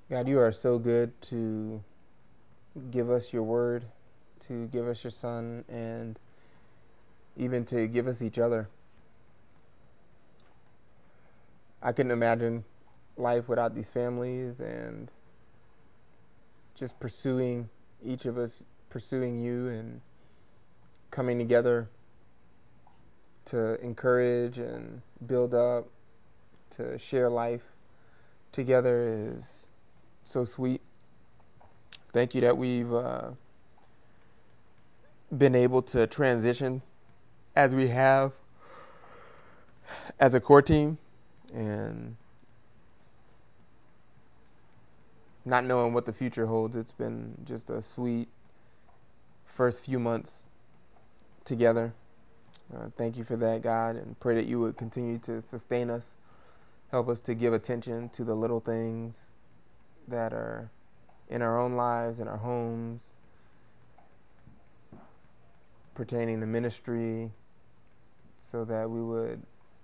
God, you are so good to give us your word, to give us your son, and even to give us each other. I couldn't imagine life without these families and just pursuing, each of us pursuing you and coming together to encourage and build up, to share life together is so sweet. Thank you that we've been able to transition as we have as a core team, and not knowing what the future holds. It's been just a sweet first few months together. Thank you for that, God, and pray that you would continue to sustain us. Help us to give attention to the little things that are in our own lives, in our homes, pertaining to ministry, so that we would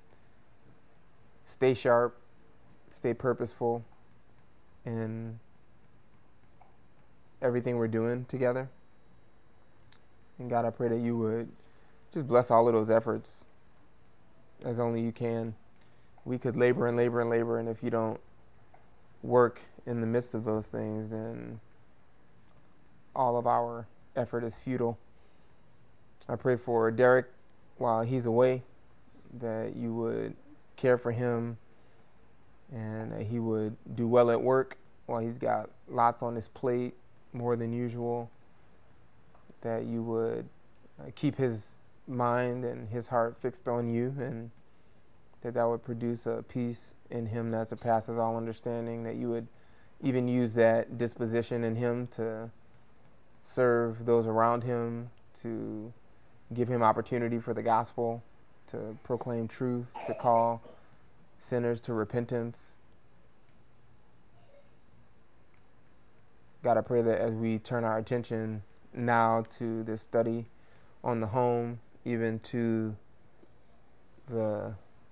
stay sharp, stay purposeful in everything we're doing together. And God, I pray that you would just bless all of those efforts as only you can. We could labor and labor and labor, and if you don't work in the midst of those things, then all of our effort is futile. I pray for Derek while he's away, that you would care for him and that he would do well at work while he's got lots on his plate, more than usual, that you would keep his mind and his heart fixed on you, and that would produce a peace in him that surpasses all understanding, that you would even use that disposition in him to serve those around him, to give him opportunity for the gospel, to proclaim truth, to call sinners to repentance. God, I pray that as we turn our attention now to this study on the home, even to the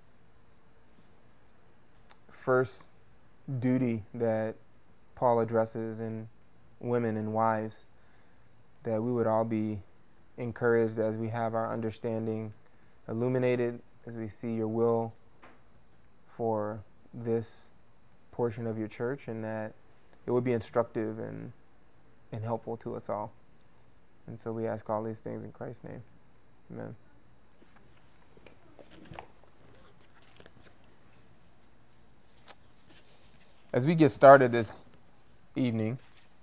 first duty that Paul addresses in women and wives, that we would all be encouraged as we have our understanding illuminated, as we see your will for this portion of your church, and that it would be instructive and helpful to us all. And so we ask all these things in Christ's name. Amen. As we get started this evening,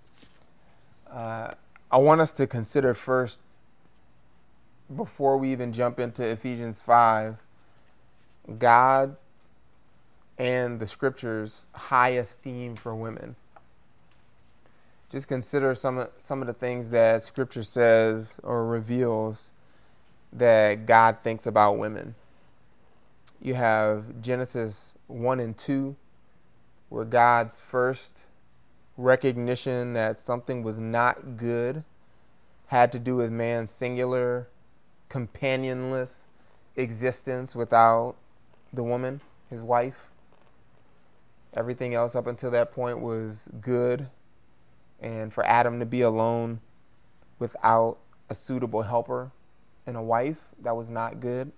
I want us to consider first, before we even jump into Ephesians 5, God and the scriptures' high esteem for women. Just consider some of the things that scripture says or reveals that God thinks about women. You have Genesis 1 and 2, where God's first recognition that something was not good had to do with man's singular, companionless existence without the woman, his wife. Everything else up until that point was good, and for Adam to be alone without a suitable helper and a wife, that was not good.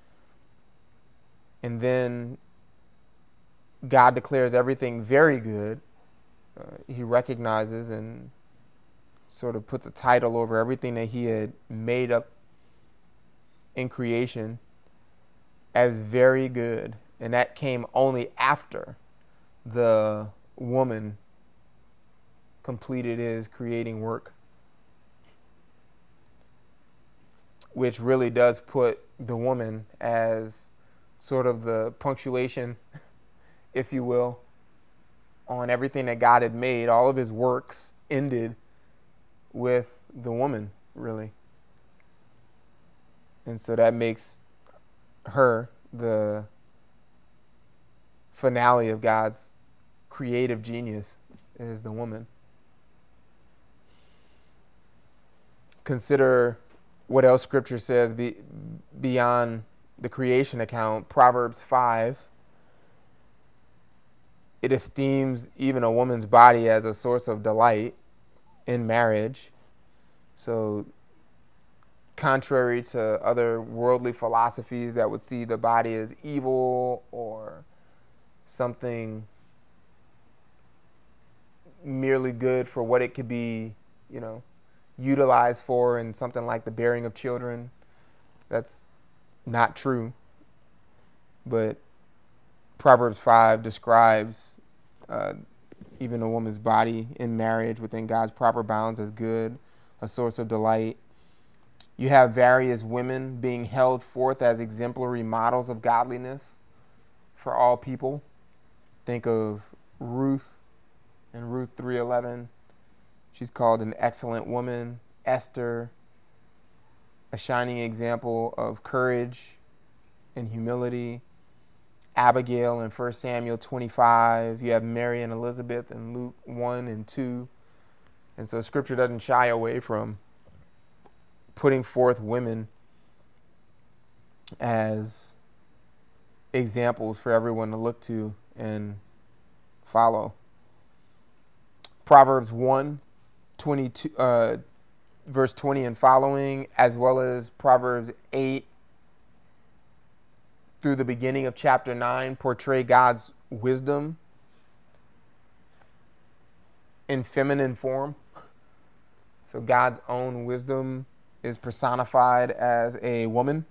And then God declares everything very good. He recognizes and sort of puts a title over everything that he had made up in creation as very good. And that came only after the woman completed his creating work, which really does put the woman as sort of the punctuation, if you will, on everything that God had made. All of his works ended with the woman, really. And so that makes her the finale of God's creative genius, is the woman. Consider what else scripture says beyond the creation account. Proverbs 5 It esteems even a woman's body as a source of delight in marriage. So, contrary to other worldly philosophies that would see the body as evil or something merely good for what it could be, utilized for in something like the bearing of children, that's not true. But Proverbs 5 describes even a woman's body in marriage within God's proper bounds as good, a source of delight. You have various women being held forth as exemplary models of godliness for all people. Think of Ruth in Ruth 3:11. She's called an excellent woman. Esther, a shining example of courage and humility. Abigail in 1 Samuel 25. You have Mary and Elizabeth in Luke 1 and 2. And so Scripture doesn't shy away from putting forth women as examples for everyone to look to and follow. Proverbs 1, 22, verse 20 and following, as well as Proverbs 8 through the beginning of chapter 9, portray God's wisdom in feminine form. So God's own wisdom is personified as a woman.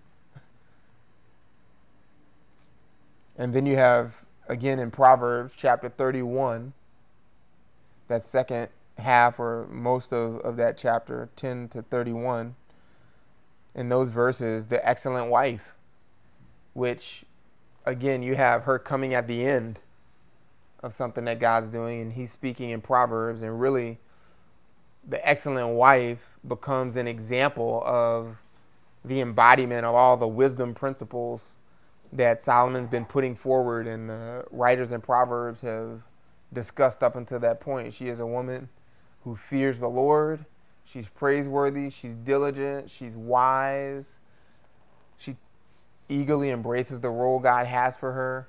And then you have, again, in Proverbs chapter 31, that second half or most of that chapter, 10 to 31, in those verses, the excellent wife, which, again, you have her coming at the end of something that God's doing, and he's speaking in Proverbs, and really the excellent wife becomes an example of the embodiment of all the wisdom principles that Solomon's been putting forward and the writers in Proverbs have discussed up until that point. She is a woman who fears the Lord. She's praiseworthy. She's diligent. She's wise. She eagerly embraces the role God has for her.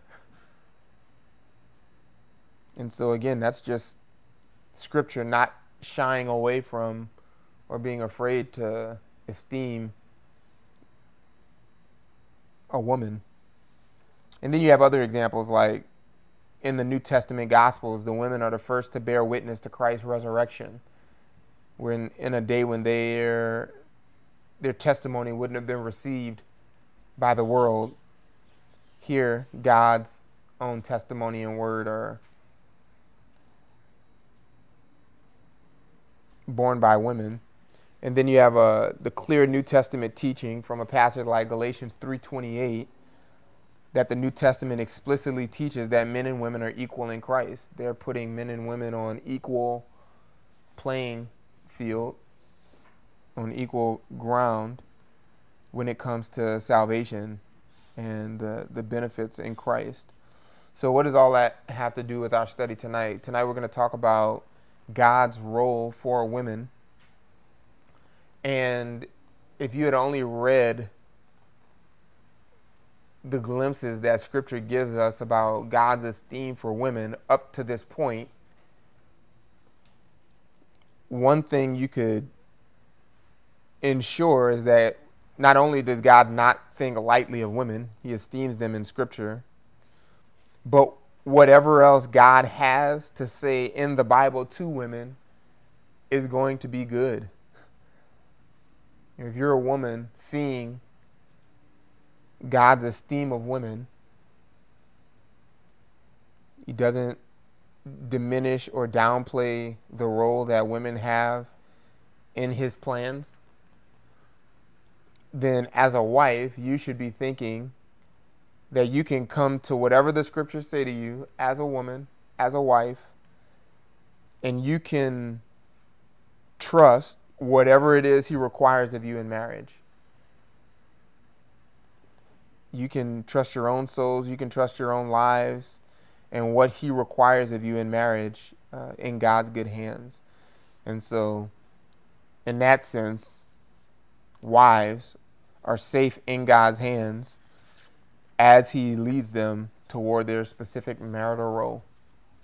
And so, again, that's just Scripture not shying away from or being afraid to esteem a woman. And then you have other examples like in the New Testament Gospels, the women are the first to bear witness to Christ's resurrection. When in a day when their testimony wouldn't have been received by the world, here God's own testimony and word are borne by women. And then you have the clear New Testament teaching from a passage like Galatians 3:28 that the New Testament explicitly teaches that men and women are equal in Christ. They're putting men and women on equal playing field, on equal ground when it comes to salvation and the benefits in Christ. So what does all that have to do with our study tonight? Tonight we're going to talk about God's role for women. And if you had only read the glimpses that Scripture gives us about God's esteem for women up to this point, one thing you could ensure is that not only does God not think lightly of women, he esteems them in Scripture, but whatever else God has to say in the Bible to women is going to be good. If you're a woman seeing God's esteem of women, he doesn't diminish or downplay the role that women have in his plans, then as a wife, you should be thinking that you can come to whatever the Scriptures say to you as a woman, as a wife, and you can trust whatever it is he requires of you in marriage. You can trust your own souls, you can trust your own lives, and what he requires of you in marriage in God's good hands. And so, in that sense, wives are safe in God's hands as he leads them toward their specific marital role.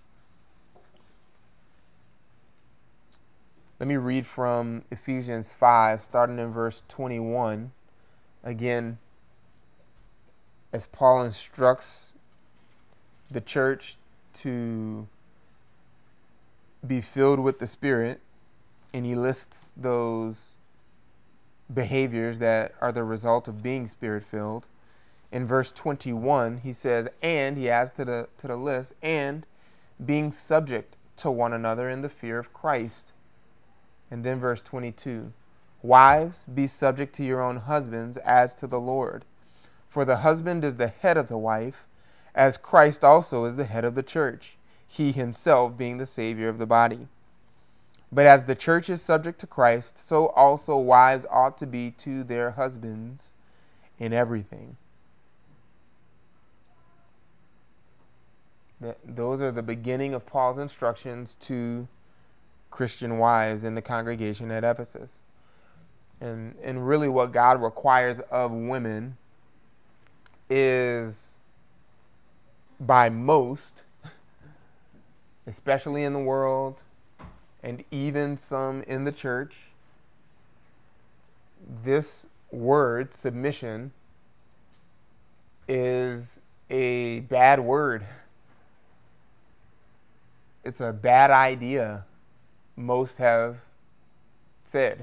Let me read from Ephesians 5, starting in verse 21. Again, as Paul instructs the church to be filled with the Spirit, and he lists those behaviors that are the result of being Spirit-filled. In verse 21, he says, and he adds to the list, and being subject to one another in the fear of Christ. And then verse 22, wives, be subject to your own husbands as to the Lord. For the husband is the head of the wife, as Christ also is the head of the church, he himself being the Savior of the body. But as the church is subject to Christ, so also wives ought to be to their husbands in everything. Those are the beginning of Paul's instructions to Christian wives in the congregation at Ephesus. And really what God requires of women is, by most, especially in the world, and even some in the church, this word, submission, is a bad word. It's a bad idea, most have said.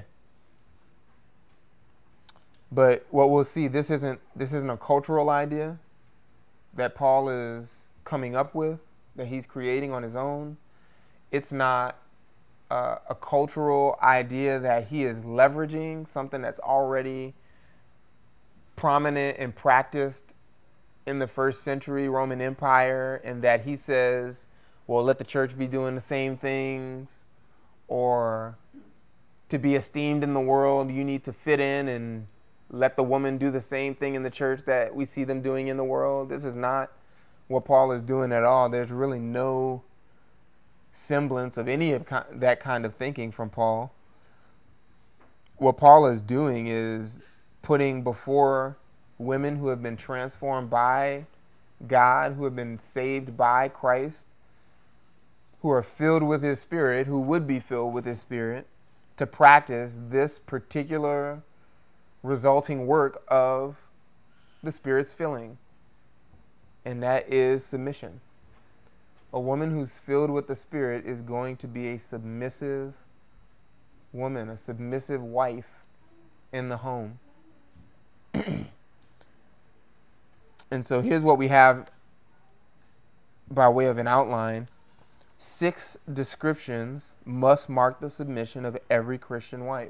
But what we'll see, this isn't a cultural idea that Paul is coming up with, that he's creating on his own. It's not a cultural idea that he is leveraging, something that's already prominent and practiced in the first century Roman Empire, and that he says, well, let the church be doing the same things, or to be esteemed in the world, you need to fit in and let the woman do the same thing in the church that we see them doing in the world. This is not what Paul is doing at all. There's really no semblance of any of that kind of thinking from Paul. What Paul is doing is putting before women who have been transformed by God, who have been saved by Christ, who are filled with his Spirit, who would be filled with his Spirit, to practice this particular resulting work of the Spirit's filling. And that is submission. A woman who's filled with the Spirit is going to be a submissive woman, a submissive wife in the home. And so here's what we have by way of an outline. 6 descriptions must mark the submission of every Christian wife.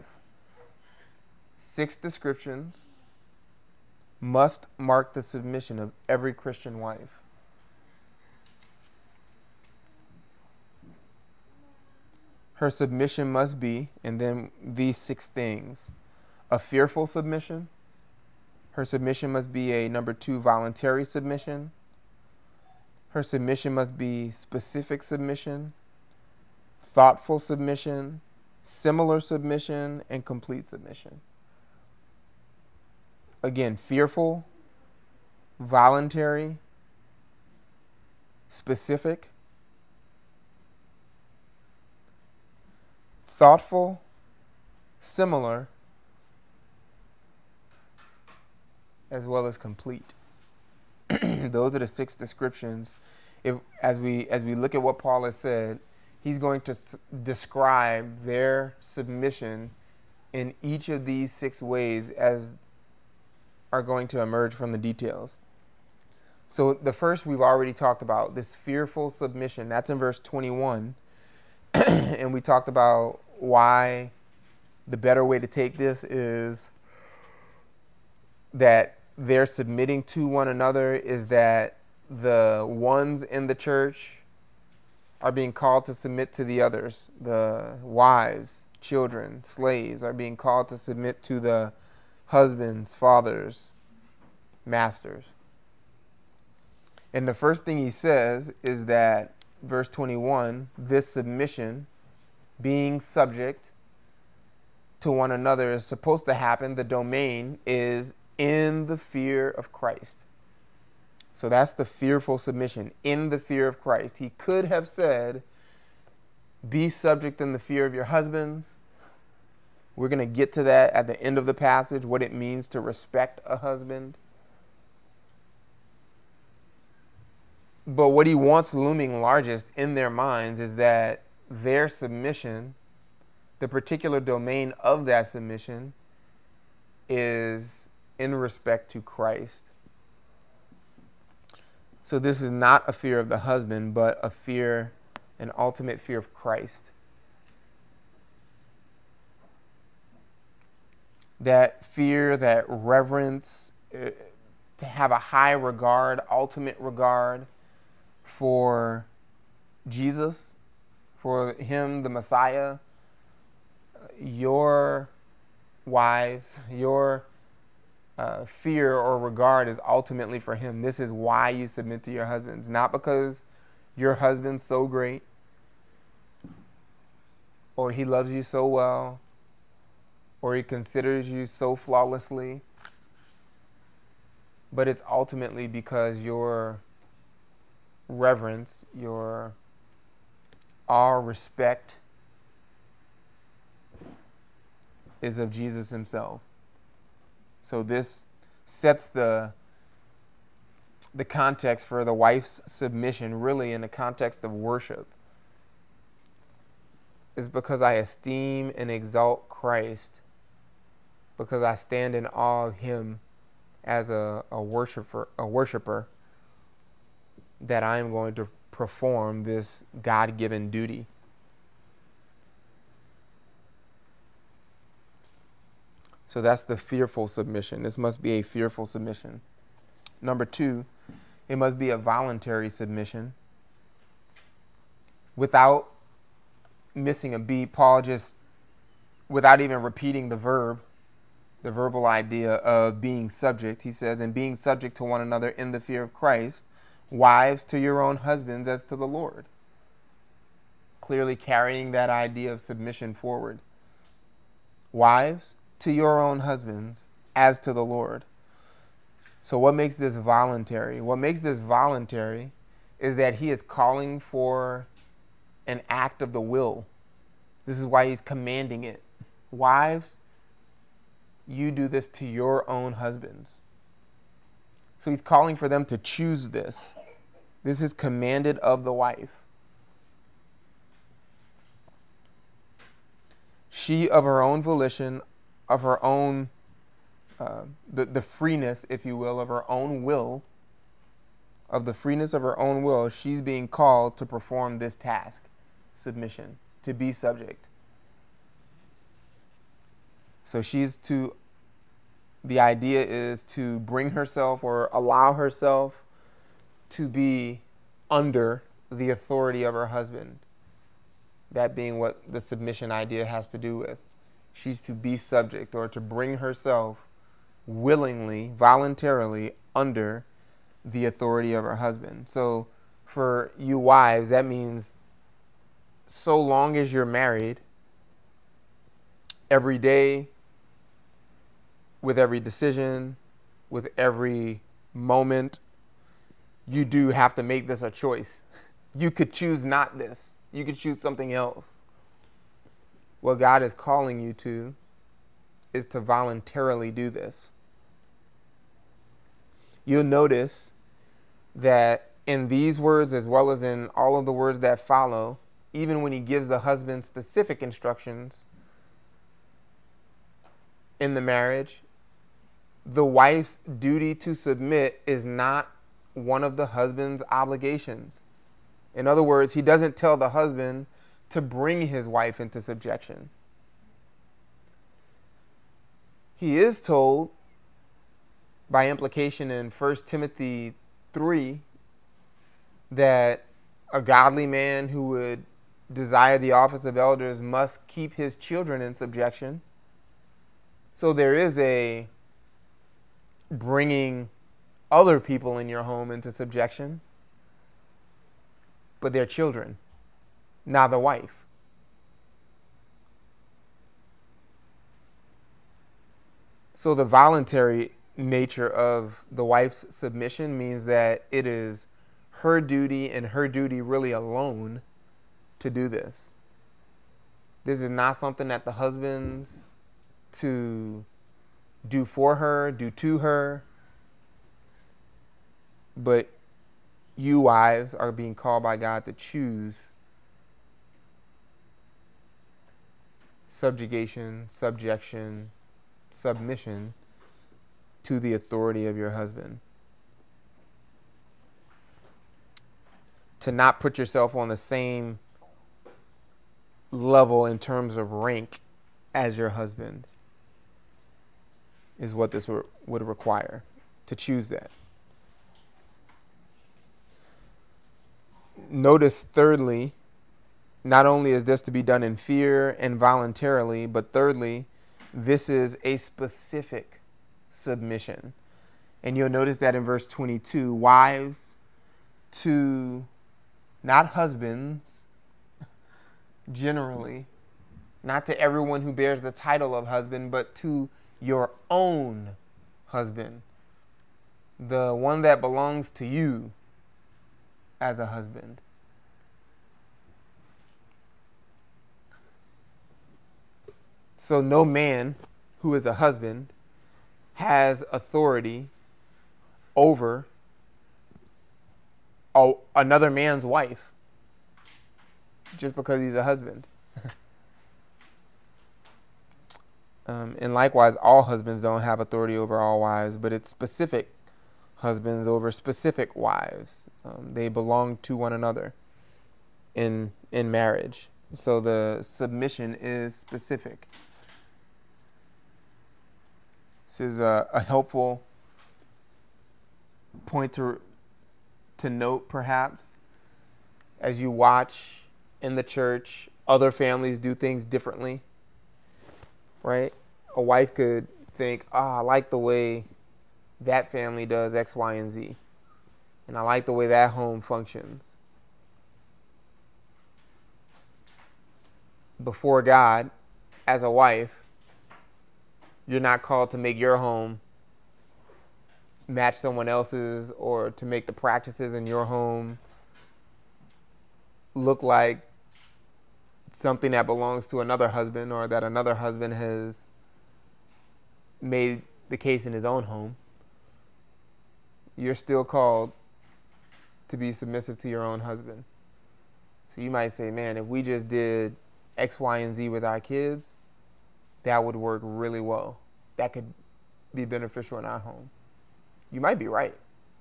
6 descriptions must mark the submission of every Christian wife. Her submission must be, and then these 6 things: a fearful submission. Her submission must be a, number 2, voluntary submission. Her submission must be specific submission, thoughtful submission, similar submission, and complete submission. Again, fearful, voluntary, specific, thoughtful, similar, as well as complete. Those are the 6 descriptions. As we look at what Paul has said, he's going to describe their submission in each of these 6 ways as are going to emerge from the details. So the first we've already talked about, this fearful submission. That's in verse 21. And we talked about why the better way to take this is that they're submitting to one another, is that the ones in the church are being called to submit to the others. The wives, children, slaves are being called to submit to the husbands, fathers, masters. And the first thing he says is that, verse 21, this submission, being subject to one another, is supposed to happen. The domain is in the fear of Christ. So that's the fearful submission, in the fear of Christ. He could have said, Be subject in the fear of your husbands. We're going to get to that at the end of the passage, what it means to respect a husband. But what he wants looming largest in their minds is that their submission, the particular domain of that submission, is in respect to Christ. So this is not a fear of the husband, but a fear, an ultimate fear of Christ. That fear, that reverence, to have a high regard, ultimate regard for Jesus, for him, the Messiah. Your wives, your fear or regard is ultimately for him. This is why you submit to your husbands, not because your husband's so great or he loves you so well or he considers you so flawlessly, but it's ultimately because your reverence, your awe, respect is of Jesus himself. So this sets the context for the wife's submission really in the context of worship. It's because I esteem and exalt Christ, because I stand in awe of him as a worshiper, that I am going to perform this God-given duty. So that's the fearful submission. This must be a fearful submission. Number two, it must be a voluntary submission. Without missing a beat, Paul just, without even repeating the verb, the verbal idea of being subject, he says, and being subject to one another in the fear of Christ, wives to your own husbands as to the Lord. Clearly carrying that idea of submission forward. Wives to your own husbands as to the Lord. So what makes this voluntary? What makes this voluntary is that he is calling for an act of the will. This is why he's commanding it. Wives, you do this to your own husbands. So he's calling for them to choose this. This is commanded of the wife. She of her own volition, of her own, the freeness, if you will, of her own will, of the freeness of her own will, she's being called to perform this task, submission, to be subject. So the idea is to bring herself or allow herself to be under the authority of her husband. That being what the submission idea has to do with. She's to be subject or to bring herself willingly, voluntarily under the authority of her husband. So for you wives, that means so long as you're married, every day, with every decision, with every moment, you do have to make this a choice. You could choose not this. You could choose something else. What God is calling you to is to voluntarily do this. You'll notice that in these words, as well as in all of the words that follow, even when he gives the husband specific instructions in the marriage, the wife's duty to submit is not one of the husband's obligations. In other words, he doesn't tell the husband to bring his wife into subjection. He is told, by implication in 1 Timothy 3, that a godly man who would desire the office of elders must keep his children in subjection. So there is a bringing other people in your home into subjection, but they're children, not the wife. So the voluntary nature of the wife's submission means that it is her duty and her duty really alone to do this. This is not something that the husbands to do for her, do to her, but you wives are being called by God to choose subjugation, subjection, submission to the authority of your husband. To not put yourself on the same level in terms of rank as your husband is what this would require, to choose that. Notice, thirdly, not only is this to be done in fear and voluntarily, but thirdly, this is a specific submission. And you'll notice that in verse 22, wives to, not husbands, generally, not to everyone who bears the title of husband, but to your own husband, the one that belongs to you as a husband. So no man who is a husband has authority over another man's wife just because he's a husband. And likewise, all husbands don't have authority over all wives, but it's specific husbands over specific wives. They belong to one another in marriage. So the submission is specific. This is a helpful point to note, perhaps, as you watch in the church other families do things differently. Right? A wife could think, I like the way that family does X, Y, and Z. And I like the way that home functions. Before God, as a wife, you're not called to make your home match someone else's or to make the practices in your home look like something that belongs to another husband or that another husband has made the case in his own home. You're still called to be submissive to your own husband. So you might say, man, if we just did X, Y, and Z with our kids, that would work really well. That could be beneficial in our home. You might be right.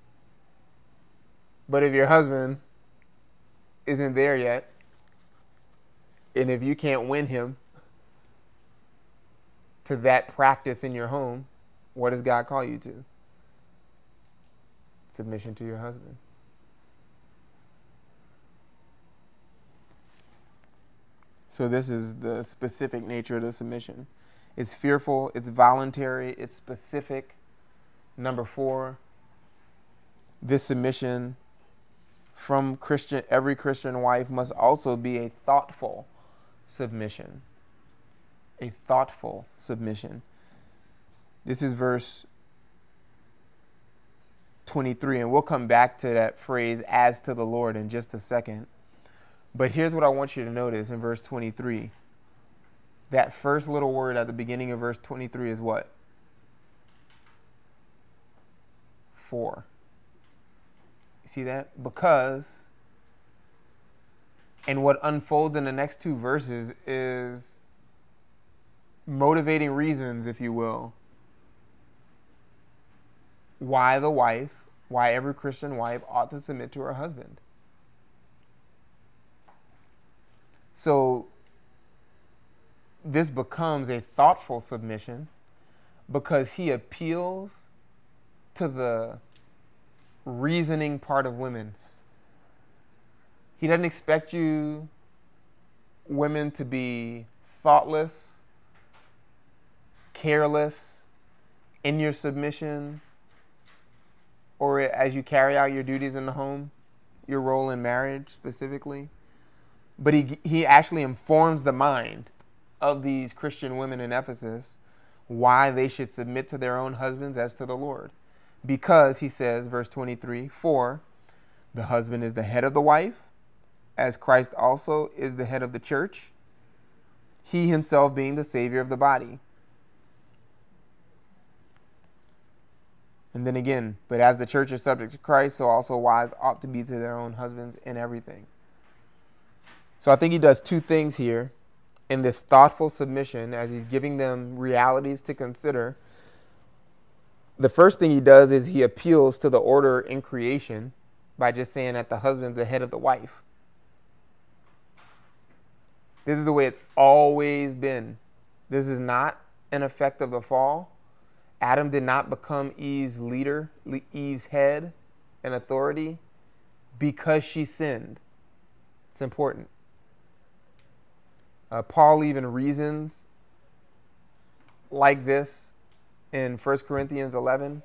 But if your husband isn't there yet, and if you can't win him to that practice in your home, what does God call you to? Submission to your husband. So this is the specific nature of the submission. It's fearful, it's voluntary, it's specific. Number 4, this submission from every Christian wife must also be a thoughtful submission. A thoughtful submission. This is verse 23, and we'll come back to that phrase, as to the Lord, in just a second. But here's what I want you to notice in verse 23. That first little word at the beginning of verse 23 is what? For. You see that? Because. And what unfolds in the next 2 verses is motivating reasons, if you will, why every Christian wife ought to submit to her husband. So this becomes a thoughtful submission because he appeals to the reasoning part of women. He doesn't expect you women to be thoughtless, careless in your submission, or as you carry out your duties in the home, your role in marriage specifically. But he actually informs the mind of these Christian women in Ephesus why they should submit to their own husbands as to the Lord. Because, he says, verse 23, for the husband is the head of the wife, as Christ also is the head of the church. he himself being the Savior of the body. And then again, but as the church is subject to Christ, so also wives ought to be to their own husbands in everything. So I think he does two things here in this thoughtful submission as he's giving them realities to consider. The first thing he does is he appeals to the order in creation by just saying that the husband's the head of the wife. This is the way it's always been. This is not an effect of the fall. Adam did not become Eve's leader, Eve's head and authority because she sinned. It's important. Paul even reasons like this in 1 Corinthians 11.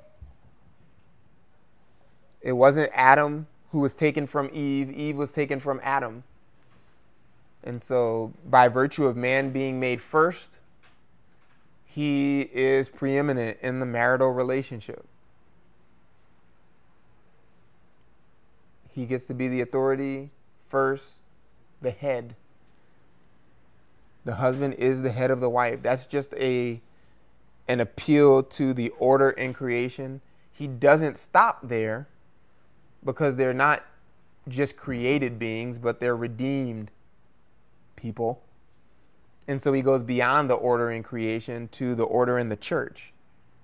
It wasn't Adam who was taken from Eve. Eve was taken from Adam. And so by virtue of man being made first, he is preeminent in the marital relationship. He gets to be the authority first, the head. The husband is the head of the wife. That's just an appeal to the order in creation. He doesn't stop there because they're not just created beings, but they're redeemed people. And so he goes beyond the order in creation to the order in the church.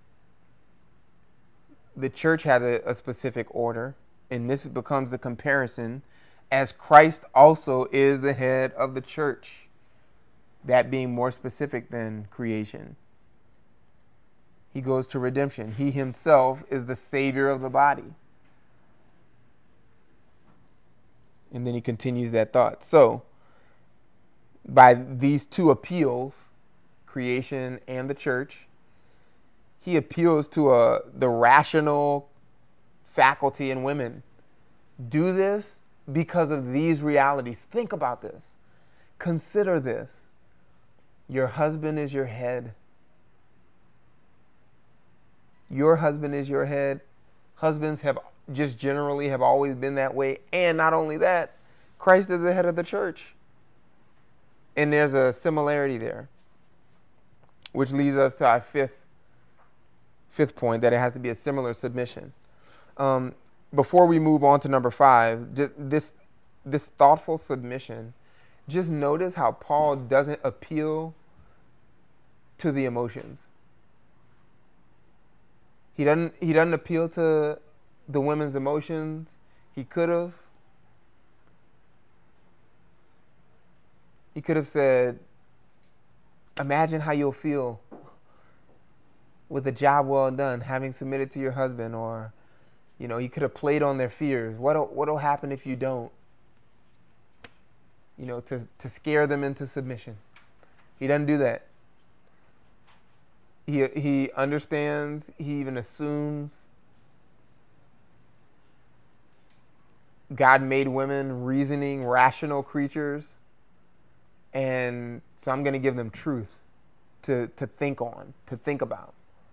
The church has a specific order, and this becomes the comparison as Christ also is the head of the church, that being more specific than creation. He goes to redemption. He himself is the Savior of the body. And then he continues that thought. So, by these two appeals, creation and the church, he appeals to the rational faculty in women. Do this because of these realities. Think about this. Consider this. Your husband is your head. Your husband is your head. Husbands have just generally have always been that way. And not only that, Christ is the head of the church. And there's a similarity there, which leads us to our fifth point, that it has to be a similar submission. Before we move on to number 5, this thoughtful submission, just notice how Paul doesn't appeal to the emotions. He doesn't appeal to the women's emotions. He could have. He could have said, imagine how you'll feel with a job well done, having submitted to your husband. Or, he could have played on their fears. What'll happen if you don't? To scare them into submission. He doesn't do that. He understands, he even assumes God made women reasoning, rational creatures. And so I'm going to give them truth to think on, to think about.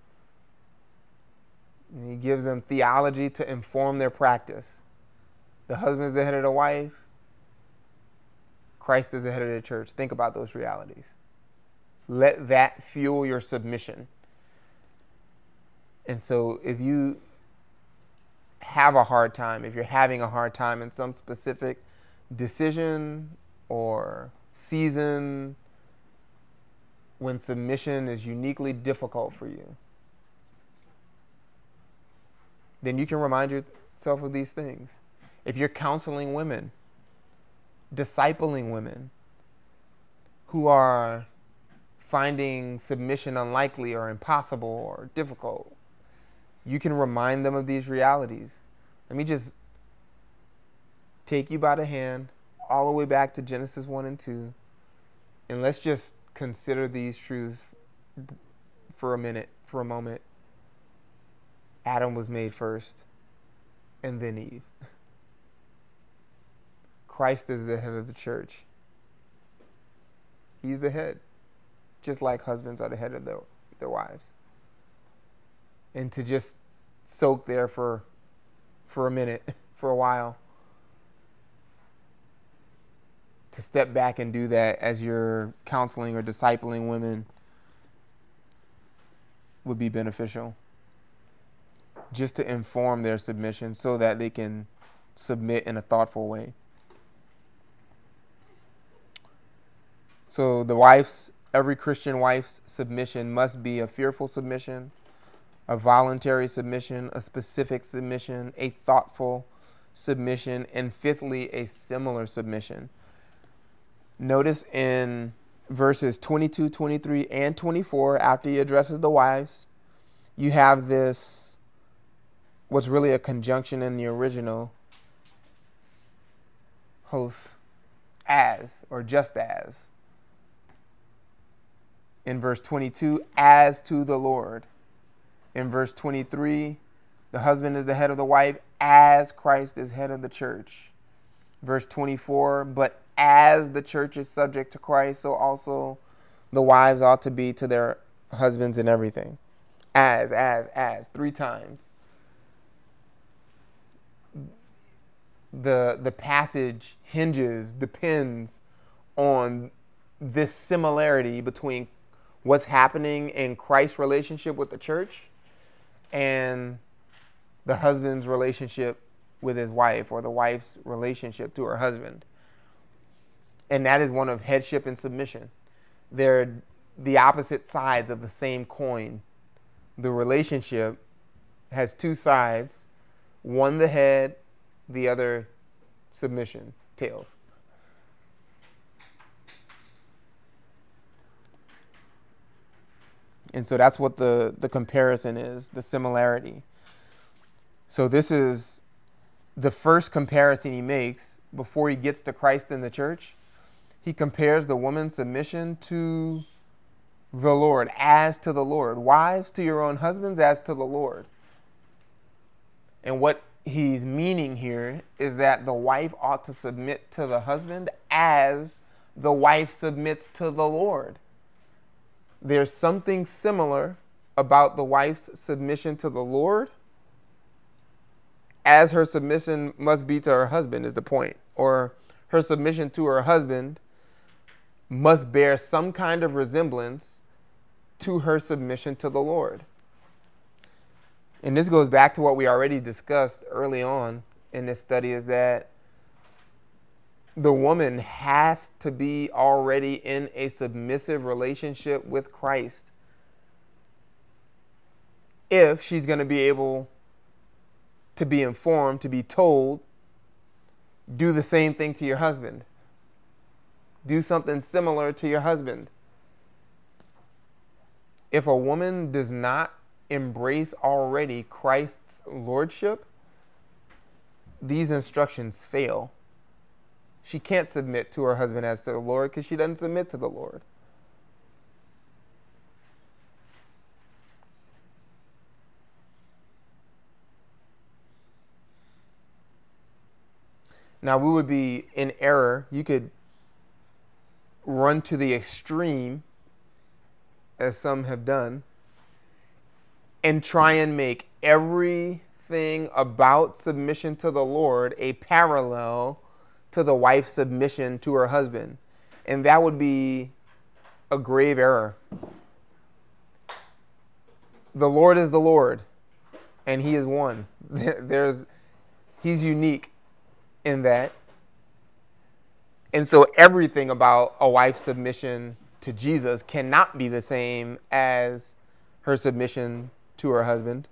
And he gives them theology to inform their practice. The husband is the head of the wife. Christ is the head of the church. Think about those realities. Let that fuel your submission. And so if you have a hard time, if you're having a hard time in some specific decision or season when submission is uniquely difficult for you, then you can remind yourself of these things. If you're counseling women, discipling women who are finding submission unlikely or impossible or difficult, you can remind them of these realities. Let me just take you by the hand all the way back to Genesis 1 and 2, and let's just consider these truths for a moment. Adam was made first, and then Eve. Christ is the head of the church. He's the head, just like husbands are the head of their wives. And to just soak there for a minute, for a while, to step back and do that as you're counseling or discipling women would be beneficial. Just to inform their submission so that they can submit in a thoughtful way. So every Christian wife's submission must be a fearful submission, a voluntary submission, a specific submission, a thoughtful submission, and fifthly, a similar submission. Notice in verses 22, 23, and 24, after he addresses the wives, you have this, what's really a conjunction in the original, host, as, or just as. In verse 22, as to the Lord. In verse 23, the husband is the head of the wife, as Christ is head of the church. Verse 24, but as the church is subject to Christ, so also the wives ought to be to their husbands in everything. As, 3 times. The passage depends on this similarity between what's happening in Christ's relationship with the church and the husband's relationship with his wife, or the wife's relationship to her husband. And that is one of headship and submission. They're the opposite sides of the same coin. The relationship has 2 sides, one the head, the other submission, tails. And so that's what the comparison is, the similarity. So this is the first comparison he makes before he gets to Christ in the church. He compares the woman's submission to the Lord, as to the Lord. Wives, to your own husbands, as to the Lord. And what he's meaning here is that the wife ought to submit to the husband as the wife submits to the Lord. There's something similar about the wife's submission to the Lord as her submission must be to her husband, is the point. Or her submission to her husband must bear some kind of resemblance to her submission to the Lord. And this goes back to what we already discussed early on in this study, is that the woman has to be already in a submissive relationship with Christ if she's going to be able to be informed, to be told, do the same thing to your husband. Do something similar to your husband. If a woman does not embrace already Christ's lordship, these instructions fail. She can't submit to her husband as to the Lord because she doesn't submit to the Lord. Now, we would be in error. You could run to the extreme, as some have done, and try and make everything about submission to the Lord a parallel to the wife's submission to her husband. And that would be a grave error. The Lord is the Lord, and he is one. He's unique in that. And so everything about a wife's submission to Jesus cannot be the same as her submission to her husband.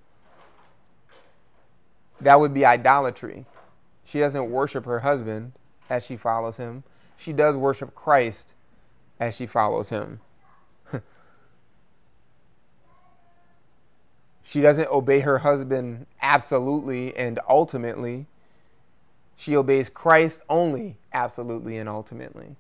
That would be idolatry. She doesn't worship her husband as she follows him. She does worship Christ as she follows him. She doesn't obey her husband absolutely and ultimately. She obeys Christ only absolutely and ultimately.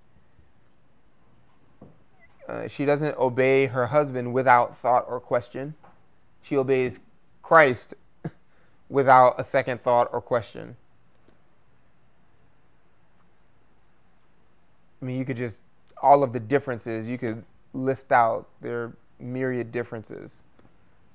She doesn't obey her husband without thought or question. She obeys Christ without a second thought or question. I mean, you could just, all of the differences, you could list out their myriad differences.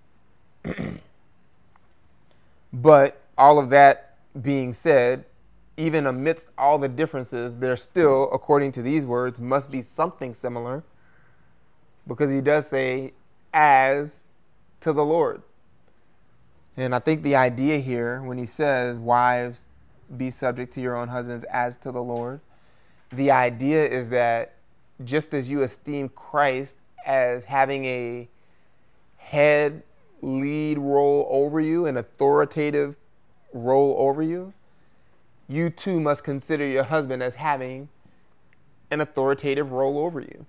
But all of that being said, even amidst all the differences, there still, according to these words, must be something similar, because he does say, as to the Lord. And I think the idea here, when he says, wives, be subject to your own husbands as to the Lord, the idea is that just as you esteem Christ as having a head lead role over you, an authoritative role over you, you too must consider your husband as having an authoritative role over you.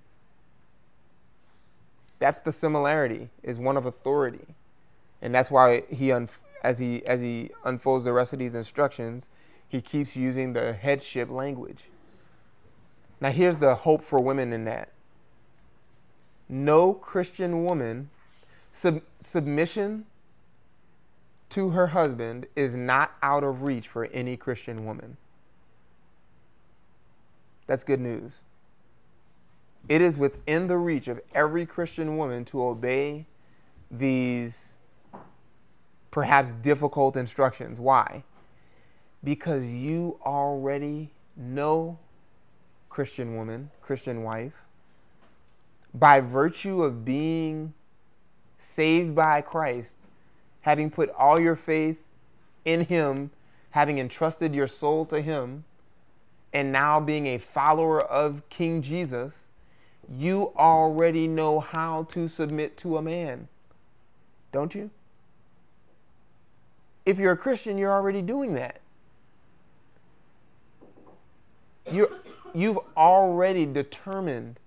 That's the similarity, is one of authority. And that's why as he unfolds the rest of these instructions, he keeps using the headship language. Now here's the hope for women in that. No Christian woman, submission to her husband is not out of reach for any Christian woman. That's good news. It is within the reach of every Christian woman to obey these perhaps difficult instructions. Why? Because you already know, Christian woman, Christian wife, by virtue of being saved by Christ, having put all your faith in him, having entrusted your soul to him, and now being a follower of King Jesus, you already know how to submit to a man. Don't you? If you're a Christian, you're already doing that. You've already determined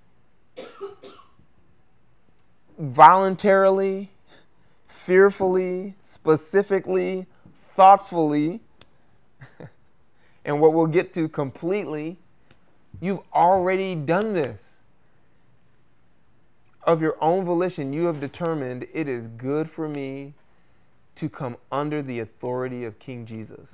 voluntarily, fearfully, specifically, thoughtfully, and what we'll get to completely, you've already done this. Of your own volition, you have determined it is good for me to come under the authority of King Jesus.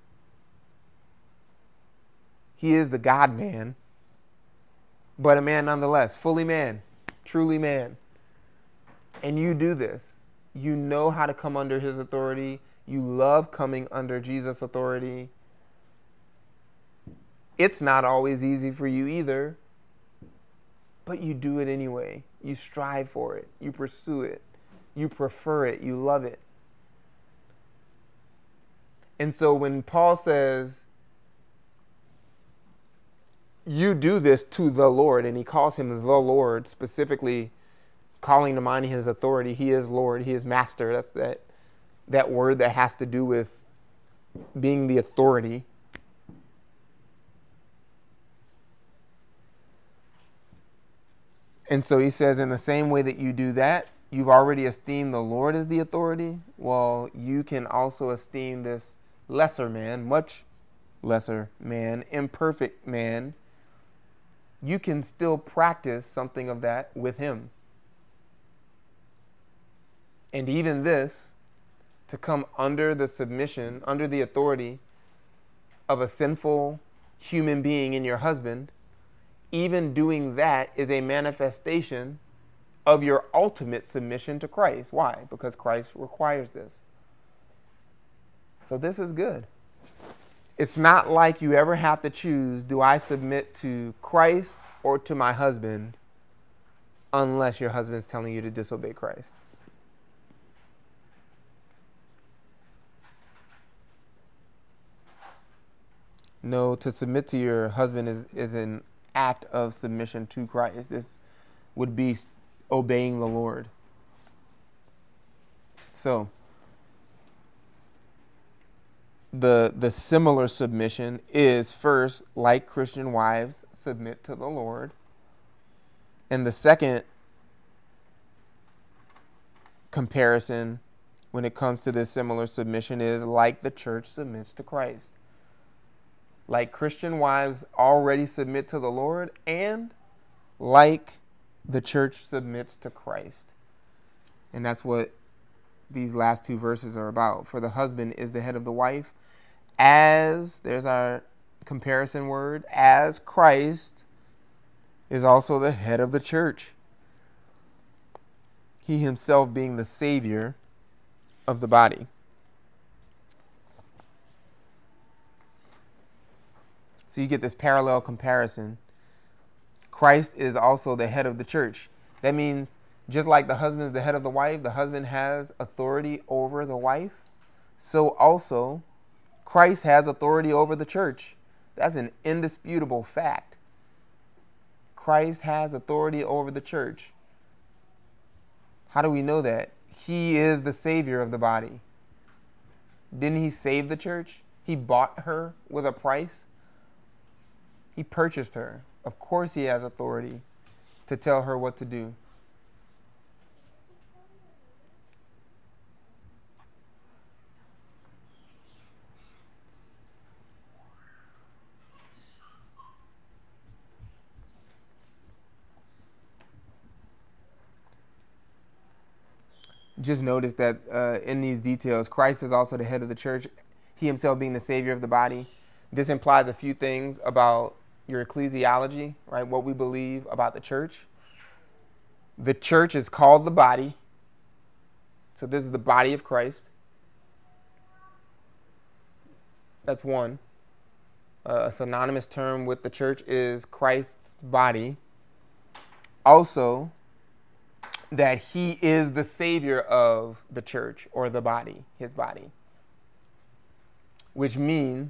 He is the God-man, but a man nonetheless, fully man, truly man. And you do this. You know how to come under his authority. You love coming under Jesus' authority. It's not always easy for you either, but you do it anyway. You strive for it. You pursue it. You prefer it. You love it. And so when Paul says, you do this to the Lord, and he calls him the Lord, specifically calling to mind his authority. He is Lord. He is master. That's that word that has to do with being the authority. And so he says, in the same way that you do that, you've already esteemed the Lord as the authority. Well, you can also esteem this lesser man, much lesser man, imperfect man. You can still practice something of that with him. And even this, to come under the submission, under the authority of a sinful human being in your husband, even doing that is a manifestation of your ultimate submission to Christ. Why? Because Christ requires this. So this is good. It's not like you ever have to choose, do I submit to Christ or to my husband, unless your husband's telling you to disobey Christ. No, to submit to your husband is an act of submission to Christ. This would be obeying the Lord. So, the similar submission is first, like Christian wives, submit to the Lord. And the second comparison when it comes to this similar submission is like the church submits to Christ. Like Christian wives already submit to the Lord, and like the church submits to Christ. And that's what these last two verses are about. For the husband is the head of the wife, as, there's our comparison word, as Christ is also the head of the church, he himself being the Savior of the body. So you get this parallel comparison. Christ is also the head of the church. That means just like the husband is the head of the wife, the husband has authority over the wife. So also Christ has authority over the church. That's an indisputable fact. Christ has authority over the church. How do we know that? He is the Savior of the body. Didn't he save the church? He bought her with a price. He purchased her. Of course he has authority to tell her what to do. Just notice that in these details, Christ is also the head of the church, he himself being the Savior of the body. This implies a few things about your ecclesiology, right? What we believe about the church. The church is called the body. So this is the body of Christ. That's one. A synonymous term with the church is Christ's body. Also, that he is the Savior of the church or the body, his body. Which means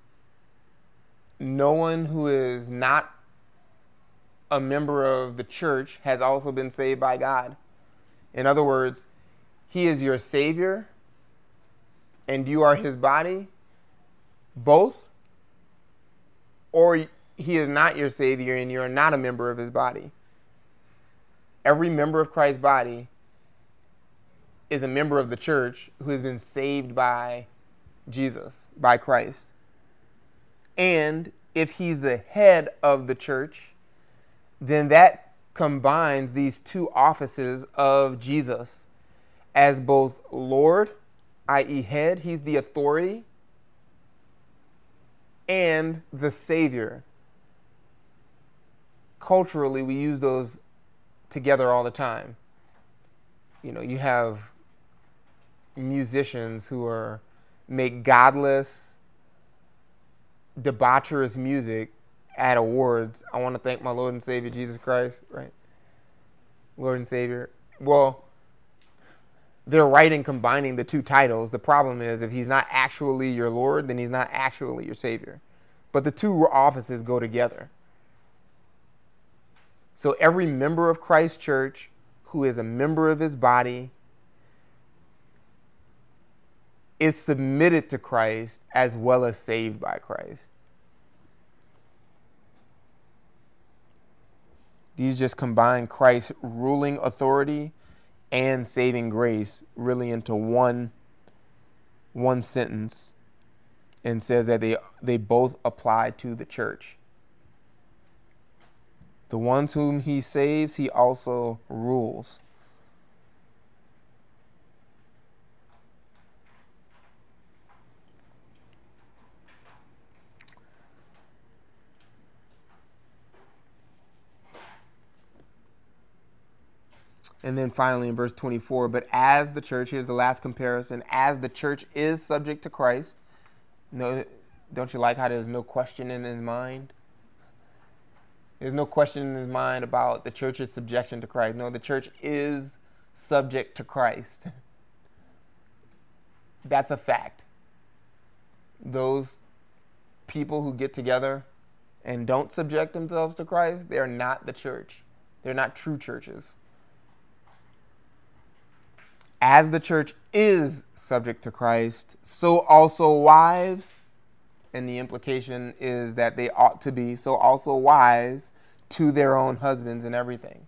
no one who is not a member of the church has also been saved by God. In other words, he is your Savior and you are his body, both, or he is not your Savior and you're not a member of his body. Every member of Christ's body is a member of the church who has been saved by Jesus, by Christ. And if he's the head of the church, then that combines these two offices of Jesus as both Lord, i.e. head, he's the authority, and the Savior. Culturally, we use those together all the time. You know, you have musicians who make godless, debaucherous music at awards. I want to thank my Lord and Savior Jesus Christ, right? Lord and Savior. Well, they're right in combining the two titles. The problem is if he's not actually your Lord, then he's not actually your Savior. But the two offices go together. So every member of Christ's church who is a member of his body is submitted to Christ as well as saved by Christ. These just combine Christ's ruling authority and saving grace really into one sentence and says that they both apply to the church. The ones whom he saves, he also rules. And then finally in verse 24, but as the church, here's the last comparison, as the church is subject to Christ. No, don't you like how there's no question in his mind? There's no question in his mind about the church's subjection to Christ. No, the church is subject to Christ. That's a fact. Those people who get together and don't subject themselves to Christ, they're not the church. They're not true churches. As the church is subject to Christ, so also wives, and the implication is that they ought to be, so also wives to their own husbands and everything.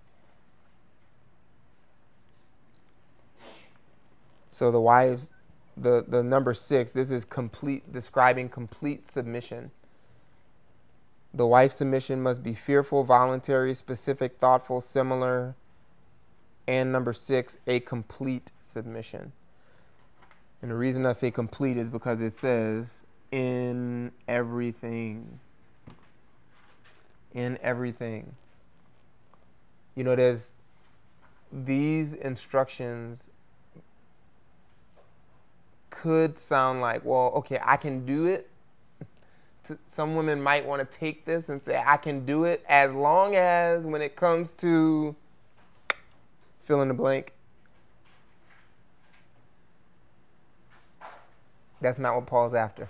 So the wives, the number 6, this is complete, describing complete submission. The wife's submission must be fearful, voluntary, specific, thoughtful, similar, and number 6, a complete submission. And the reason I say complete is because it says in everything. In everything. You know, there's these instructions could sound like, well, okay, I can do it some women might want to take this and say, I can do it as long as when it comes to fill in the blank. That's not what Paul's after.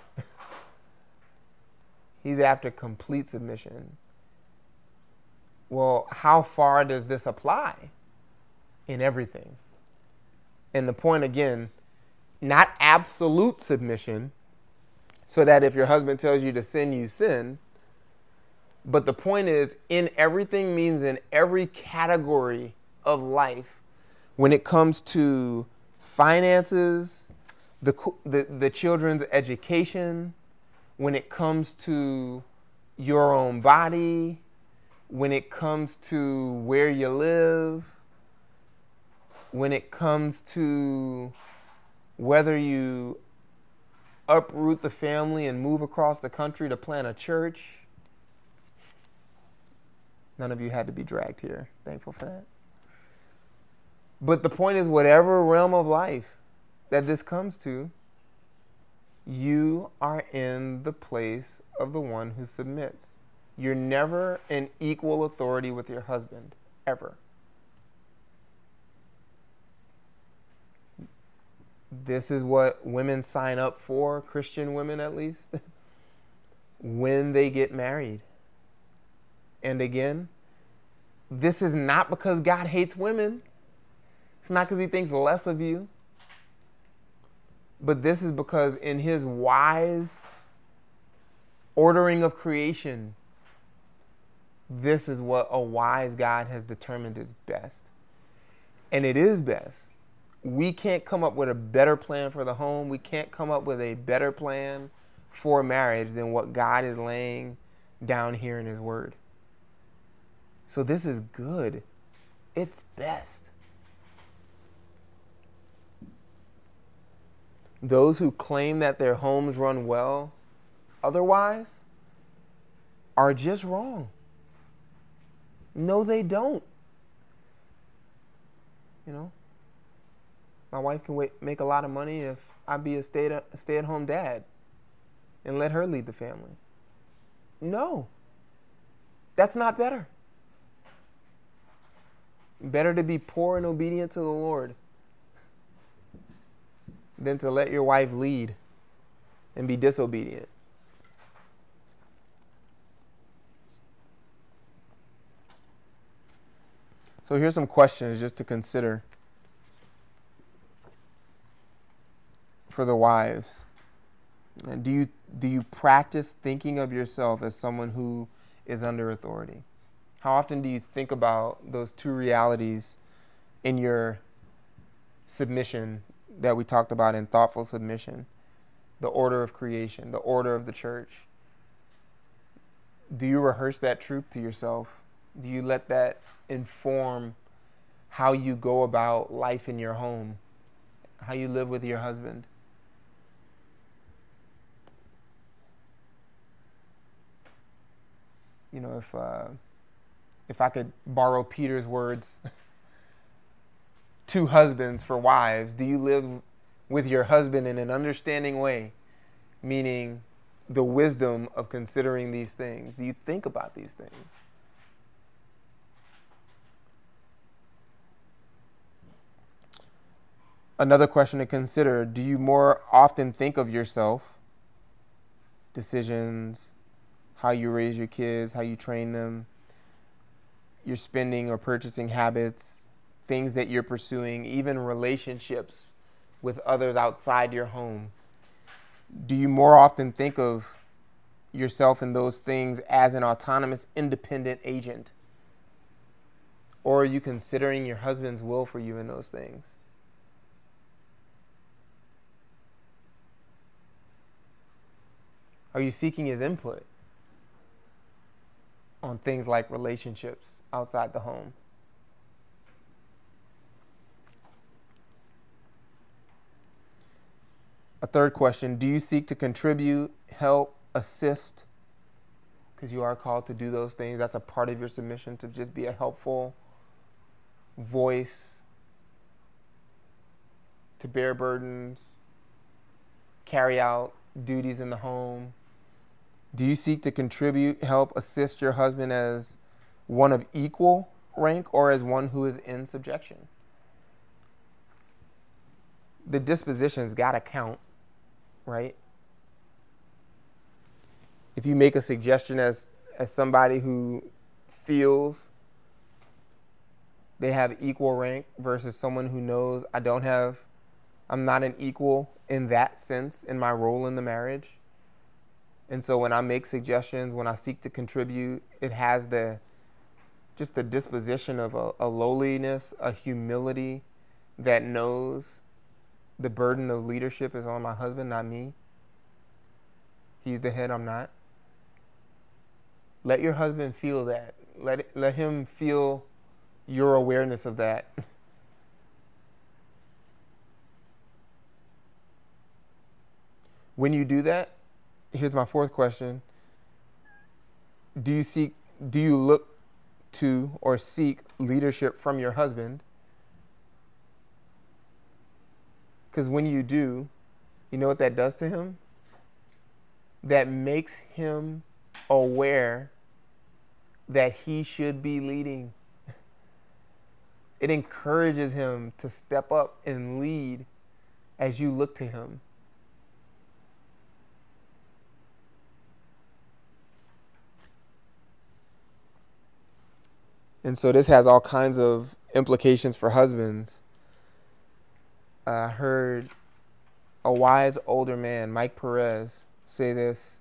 He's after complete submission. Well, how far does this apply? In everything. And the point again, not absolute submission, so that if your husband tells you to sin, you sin. But the point is, in everything means in every category of life, when it comes to finances, the children's education, when it comes to your own body, when it comes to where you live, when it comes to whether you uproot the family and move across the country to plant a church. None of you had to be dragged here. Thankful for that. But the point is, whatever realm of life that this comes to, you are in the place of the one who submits. You're never in equal authority with your husband, ever. This is what women sign up for, Christian women at least, when they get married. And again, this is not because God hates women. It's not because he thinks less of you. But this is because in his wise ordering of creation, this is what a wise God has determined is best. And it is best. We can't come up with a better plan for the home. We can't come up with a better plan for marriage than what God is laying down here in his word. So this is good. It's best. Those who claim that their homes run well otherwise are just wrong. No, they don't. You know, my wife can make a lot of money if I be a stay-at-home dad and let her lead the family. No, that's not better. Better to be poor and obedient to the Lord than to let your wife lead and be disobedient. So here's some questions just to consider for the wives. Do you practice thinking of yourself as someone who is under authority? How often do you think about those two realities in your submission that we talked about in thoughtful submission? The order of creation, the order of the church. Do you rehearse that truth to yourself? Do you let that inform how you go about life in your home, how you live with your husband? You know, if I could borrow Peter's words, two husbands for wives, do you live with your husband in an understanding way, meaning the wisdom of considering these things? Do you think about these things? Another question to consider, do you more often think of yourself, decisions, how you raise your kids, how you train them, your spending or purchasing habits, things that you're pursuing, even relationships with others outside your home? Do you more often think of yourself in those things as an autonomous, independent agent? Or are you considering your husband's will for you in those things? Are you seeking his input on things like relationships outside the home? A third question, do you seek to contribute, help, assist? Because you are called to do those things. That's a part of your submission, to just be a helpful voice, to bear burdens, carry out duties in the home, Do you seek to contribute, help, assist your husband as one of equal rank or as one who is in subjection? The disposition's got to count, right? If you make a suggestion as somebody who feels they have equal rank versus someone who knows I'm not an equal in that sense in my role in the marriage. And so when I make suggestions, when I seek to contribute, it has just the disposition of a lowliness, a humility that knows the burden of leadership is on my husband, not me. He's the head, I'm not. Let your husband feel that. Let him feel your awareness of that. When you do that, here's my fourth question. Do you look to or seek leadership from your husband? Because when you do, you know what that does to him? That makes him aware that he should be leading. It encourages him to step up and lead as you look to him. And so this has all kinds of implications for husbands. I heard a wise older man, Mike Perez, say this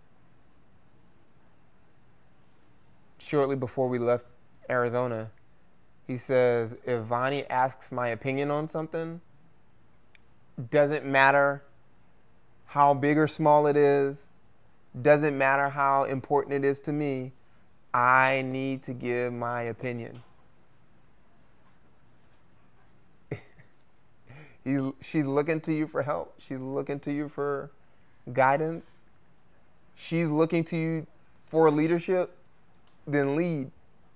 shortly before we left Arizona. He says, if Vonnie asks my opinion on something, doesn't matter how big or small it is, doesn't matter how important it is to me, I need to give my opinion. She's looking to you for help. She's looking to you for guidance. She's looking to you for leadership. Then lead.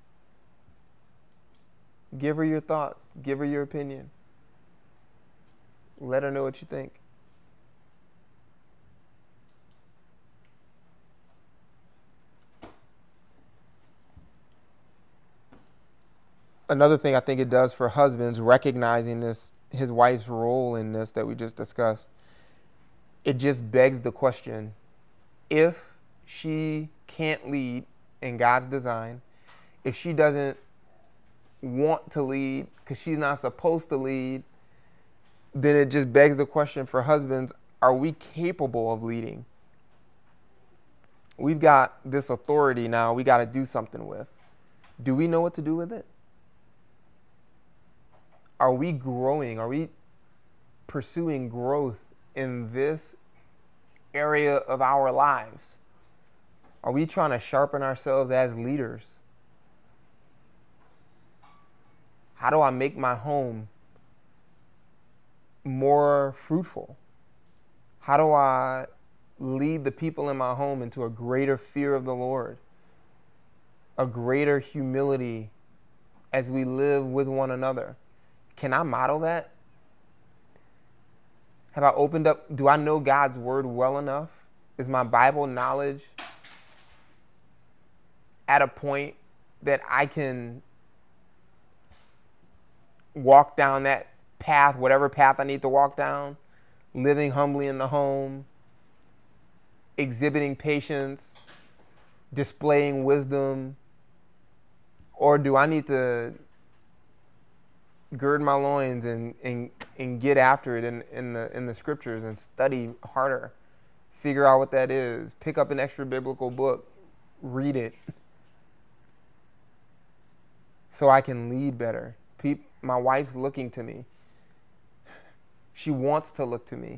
Give her your thoughts. Give her your opinion. Let her know what you think. Another thing I think it does for husbands, recognizing this, his wife's role in this that we just discussed, it just begs the question, if she can't lead in God's design, if she doesn't want to lead because she's not supposed to lead, then it just begs the question for husbands, are we capable of leading? We've got this authority now we got to do something with. Do we know what to do with it? Are we growing? Are we pursuing growth in this area of our lives? Are we trying to sharpen ourselves as leaders? How do I make my home more fruitful? How do I lead the people in my home into a greater fear of the Lord, a greater humility as we live with one another? Can I model that? Have I opened up? Do I know God's word well enough? Is my Bible knowledge at a point that I can walk down that path, whatever path I need to walk down, living humbly in the home, exhibiting patience, displaying wisdom? Or do I need to gird my loins and get after it in the scriptures and study harder, figure out what that is, pick up an extra biblical book, read it, so I can lead better? My wife's looking to me. She wants to look to me.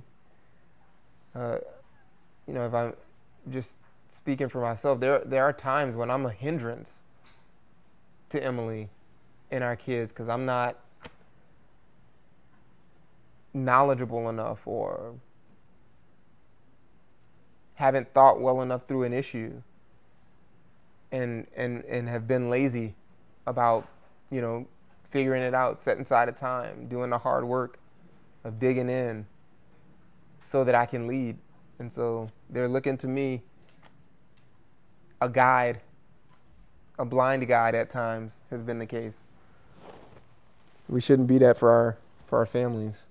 If I'm just speaking for myself, there are times when I'm a hindrance to Emily and our kids because I'm not knowledgeable enough or haven't thought well enough through an issue and have been lazy about, figuring it out, setting aside a time, doing the hard work of digging in so that I can lead. And so they're looking to me a guide, a blind guide at times has been the case. We shouldn't be that for our families.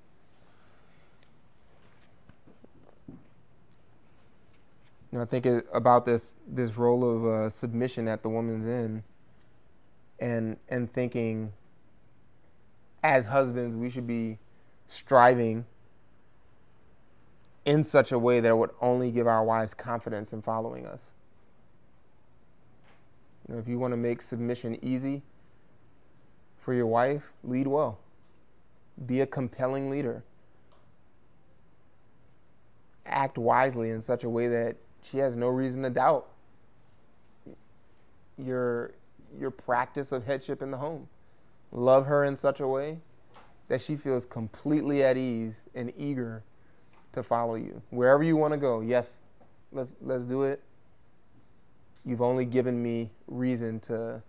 I think about this role of submission that the woman's in, and thinking, as husbands, we should be striving in such a way that it would only give our wives confidence in following us. If you want to make submission easy for your wife, lead well. Be a compelling leader. Act wisely in such a way that she has no reason to doubt your practice of headship in the home. Love her in such a way that she feels completely at ease and eager to follow you. Wherever you want to go, yes, let's do it. You've only given me reason to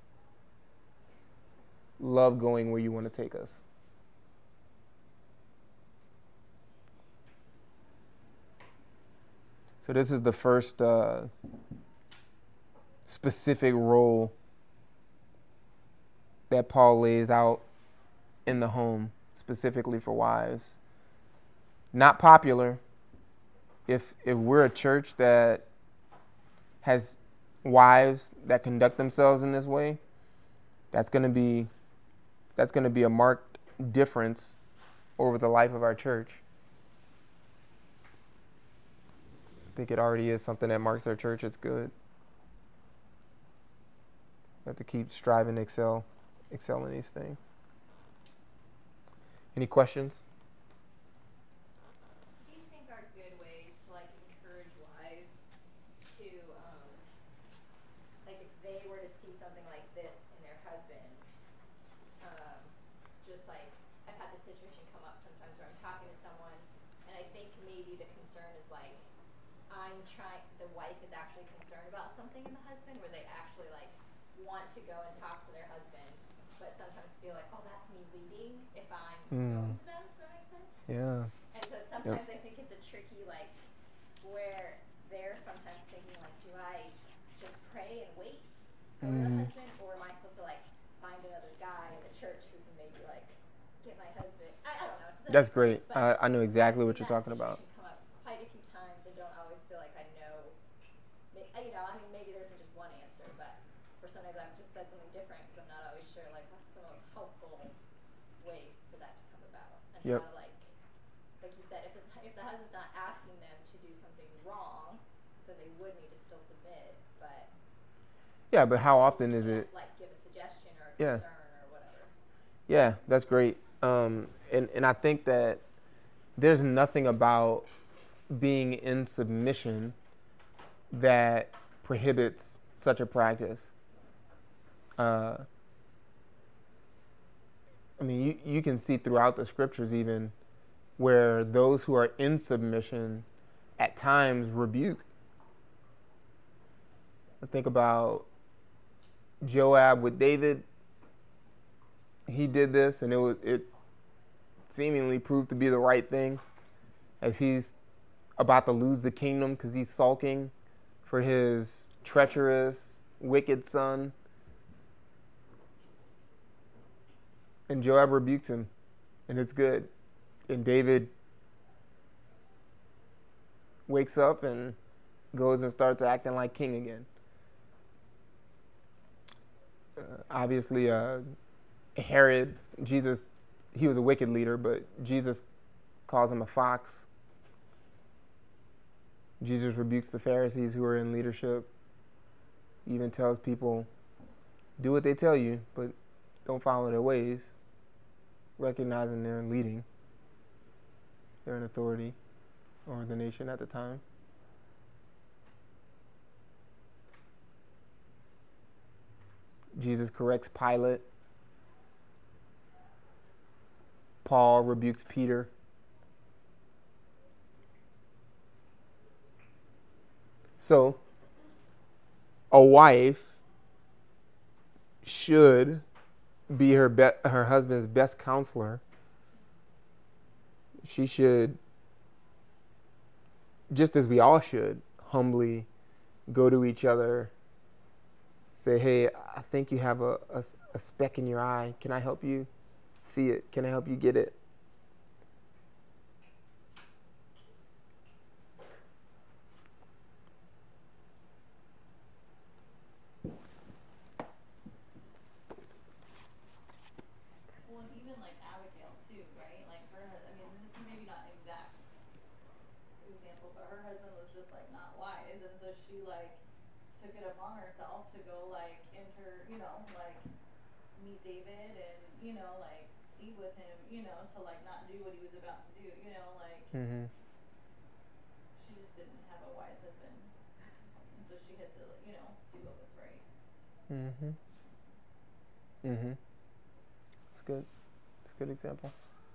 love going where you want to take us. So this is the first specific role that Paul lays out in the home, specifically for wives. Not popular. If we're a church that has wives that conduct themselves in this way, that's going to be a marked difference over the life of our church. I think it already is something that marks our church. It's good. We have to keep striving to excel in these things. Any questions? What do you think are good ways to encourage wives to if they were to see something like this in their husband? Just I've had this situation come up sometimes where I'm talking to someone, and I think maybe the concern is the wife is actually concerned about something in the husband, where they actually want to go and talk to their husband, but sometimes feel oh, that's me leading if I'm going to them. Does that make sense? Yeah. And so sometimes I think it's a tricky where they're sometimes thinking do I just pray and wait for the husband, or am I supposed to find another guy in the church who can maybe get my husband? I don't know. That's great. I know exactly what you're talking about. Come up quite a few times, and don't always feel I know. Maybe there isn't just one answer, but for sometimes I've just said something different because I'm not always sure what's the most helpful way for that to come about. And how to like you said, if the husband's not asking them to do something wrong, then they would need to still submit. But yeah, but how often is it? Give a suggestion or a concern or whatever. Yeah, that's great. And I think that there's nothing about being in submission that prohibits such a practice. You can see throughout the scriptures even where those who are in submission at times rebuke. I think about Joab with David. He did this, and it seemingly proved to be the right thing, as he's about to lose the kingdom because he's sulking for his treacherous, wicked son. And Joab rebukes him, and it's good. And David wakes up and goes and starts acting like king again. Obviously, Herod, Jesus, he was a wicked leader, but Jesus calls him a fox. Jesus rebukes the Pharisees who are in leadership. He even tells people, do what they tell you, but don't follow their ways, recognizing they're leading. They're in authority over the nation at the time. Jesus corrects Pilate. Paul rebukes Peter. So, a wife should be her husband's best counselor. She should, just as we all should, humbly go to each other Say, hey, I think you have a speck in your eye. Can I help you see it? Can I help you get it? Well, and even like Abigail too, right? Like I mean, this is maybe not exact example, but her husband was just like not wise, and so she like took it upon herself to go like enter, like meet David and like eat with him, to like not do what he was about to do, like Mm-hmm. she just didn't have a wise husband, and so she had to, do what was right. Mm-hmm. Mm-hmm. It's good. It's a good example.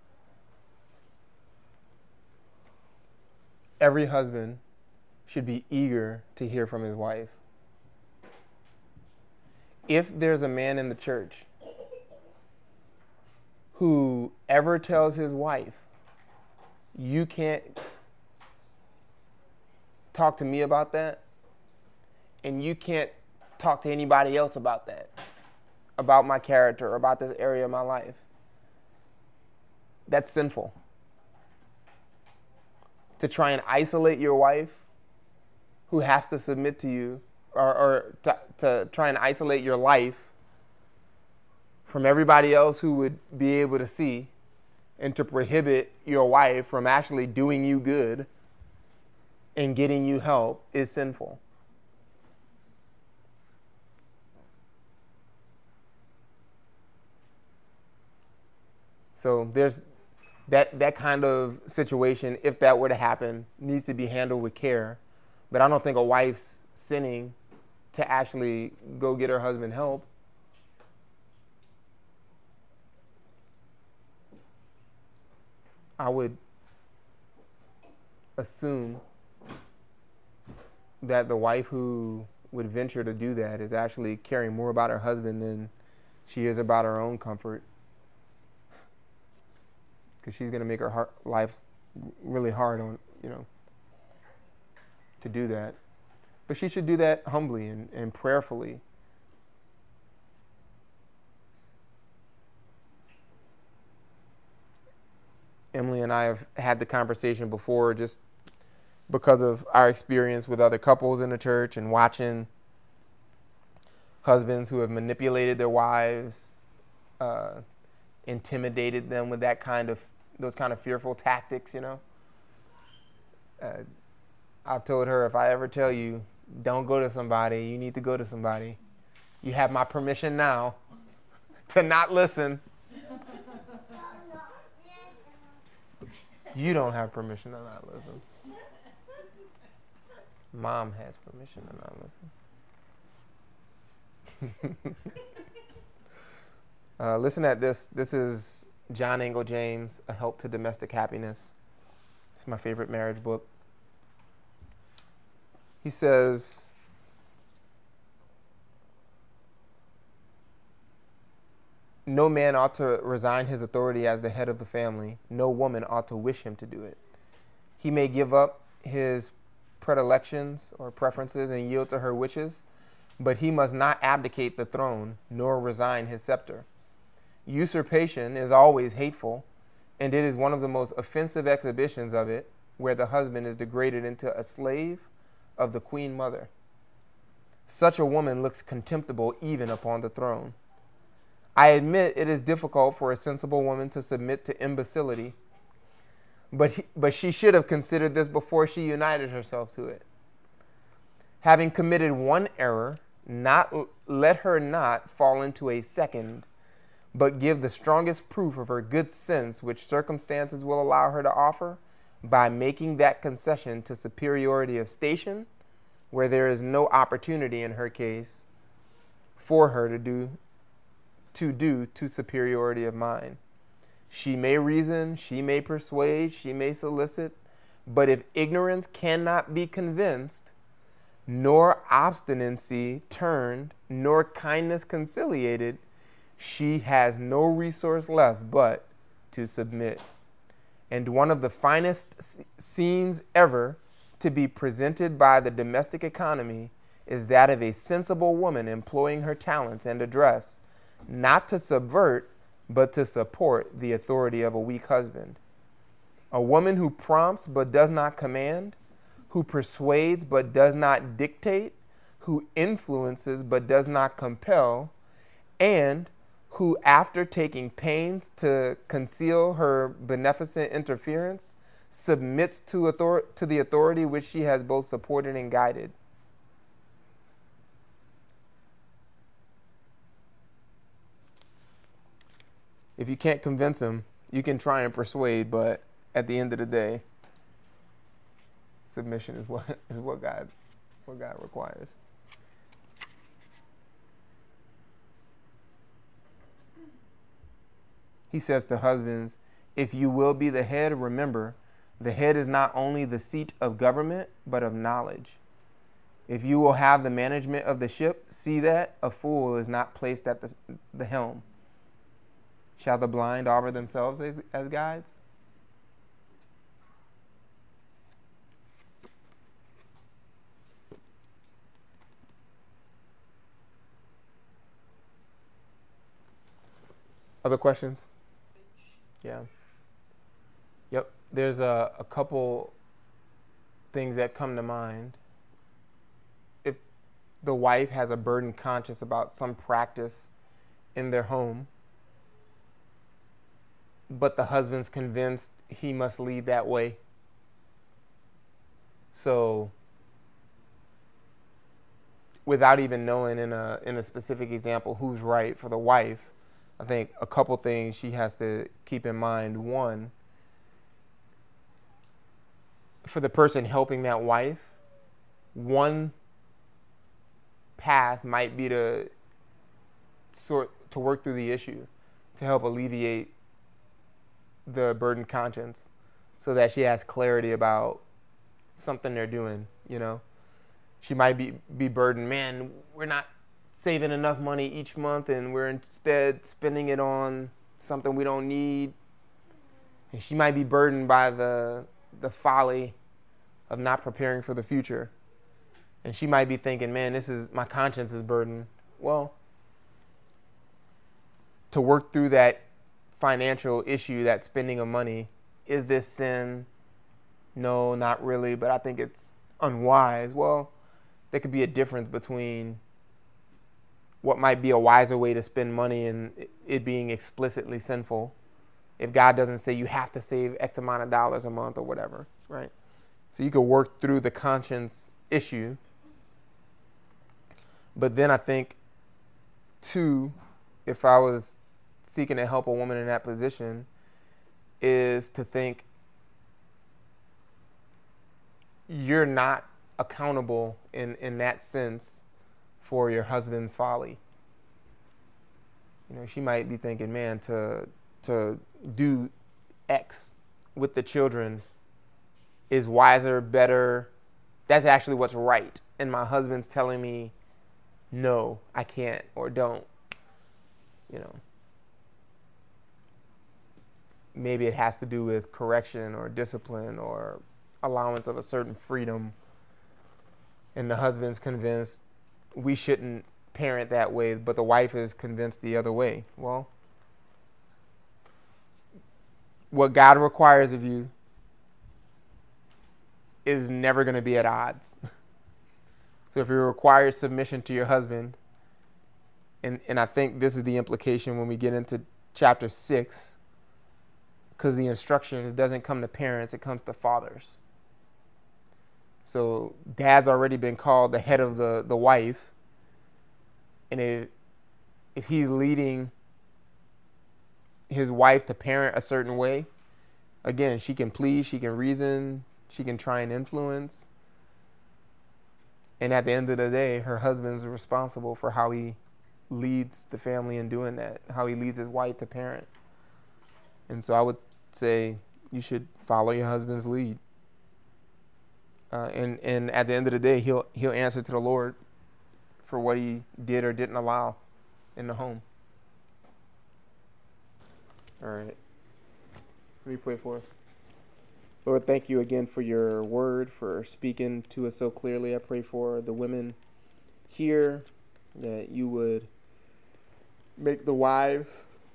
Every husband should be eager to hear from his wife. If there's a man in the church who ever tells his wife, you can't talk to me about that, and you can't talk to anybody else about that, about my character, or about this area of my life, that's sinful. To try and isolate your wife who has to submit to you, or to try and isolate your life from everybody else who would be able to see, and to prohibit your wife from actually doing you good and getting you help is sinful. So there's that kind of situation, if that were to happen, needs to be handled with care. But I don't think a wife's sinning to actually go get her husband help. I would assume that the wife who would venture to do that is actually caring more about her husband than she is about her own comfort. Because she's going to make her life really hard on, to do that. But she should do that humbly and prayerfully. Emily and I have had the conversation before, just because of our experience with other couples in the church and watching husbands who have manipulated their wives, intimidated them with those kind of fearful tactics. I've told her, if I ever tell you don't go to somebody, you need to go to somebody. You have my permission now to not listen. You don't have permission to not listen. Mom has permission to not listen. Listen at this. This is John Angel James, A Help to Domestic Happiness. It's my favorite marriage book. He says, no man ought to resign his authority as the head of the family. No woman ought to wish him to do it. He may give up his predilections or preferences and yield to her wishes, but he must not abdicate the throne nor resign his scepter. Usurpation is always hateful, and it is one of the most offensive exhibitions of it, where the husband is degraded into a slave of the queen mother. Such a woman looks contemptible even upon the throne. I admit it is difficult for a sensible woman to submit to imbecility, but she should have considered this before she united herself to it. Having committed one error, let her not fall into a second, but give the strongest proof of her good sense which circumstances will allow her to offer, by making that concession to superiority of station, where there is no opportunity in her case for her to do to superiority of mind. She may reason, she may persuade, she may solicit, but if ignorance cannot be convinced, nor obstinacy turned, nor kindness conciliated, she has no resource left but to submit. And one of the finest scenes ever to be presented by the domestic economy is that of a sensible woman employing her talents and address, not to subvert, but to support the authority of a weak husband. A woman who prompts but does not command, who persuades but does not dictate, who influences but does not compel, and who, after taking pains to conceal her beneficent interference, submits to the authority which she has both supported and guided. If you can't convince him, you can try and persuade, but at the end of the day, submission is what God requires. He says to husbands, if you will be the head, remember, the head is not only the seat of government, but of knowledge. If you will have the management of the ship, see that a fool is not placed at the helm. Shall the blind offer themselves as guides? Other questions? Yeah. Yep. There's a couple things that come to mind. If the wife has a burden conscience about some practice in their home, but the husband's convinced he must lead that way. So, without even knowing in a specific example who's right for the wife, I think a couple things she has to keep in mind. One, for the person helping that wife, one path might be to work through the issue, to help alleviate the burden conscience, so that she has clarity about something they're doing. You know, she might be burdened. Man, we're not saving enough money each month, and we're instead spending it on something we don't need. And she might be burdened by the folly of not preparing for the future. And she might be thinking, man, my conscience is burdened. Well, to work through that financial issue, that spending of money, is this sin? No, not really, but I think it's unwise. Well, there could be a difference between what might be a wiser way to spend money and it being explicitly sinful, if God doesn't say you have to save X amount of dollars a month or whatever, right? So you could work through the conscience issue. But then I think, too, if I was seeking to help a woman in that position, is to think you're not accountable in that sense for your husband's folly. You know, she might be thinking, man, to do X with the children is wiser, better. That's actually what's right. And my husband's telling me, no, I can't, or don't. You know, maybe it has to do with correction or discipline or allowance of a certain freedom. And the husband's convinced we shouldn't parent that way, but the wife is convinced the other way. Well, what God requires of you is never going to be at odds. So if you require submission to your husband, and I think this is the implication when we get into chapter 6, because the instruction doesn't come to parents, it comes to fathers. So dad's already been called the head of the wife, and if he's leading his wife to parent a certain way, again, she can plead, she can reason, she can try and influence. And at the end of the day, her husband's responsible for how he leads the family in doing that, how he leads his wife to parent. And so I would say you should follow your husband's lead. And at the end of the day, he'll answer to the Lord for what he did or didn't allow in the home. All right. Let me pray for us. Lord, thank you again for your word, for speaking to us so clearly. I pray for the women here, that you would make the wives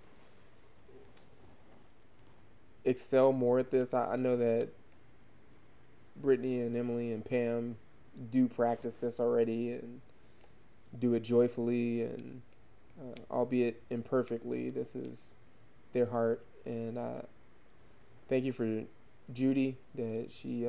excel more at this. I know that Brittany and Emily and Pam do practice this already and do it joyfully and albeit imperfectly. This is their heart, and thank you for Judy, that she